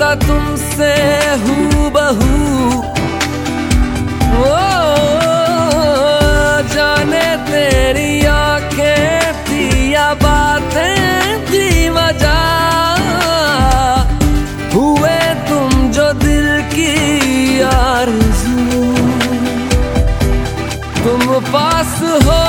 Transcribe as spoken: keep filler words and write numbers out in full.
लगता तुमसे हूबहू। ओ जाने तेरी आंखें थी या बातें थी वजह, हुए तुम जो दिल की आरज़ू। तुम पास हो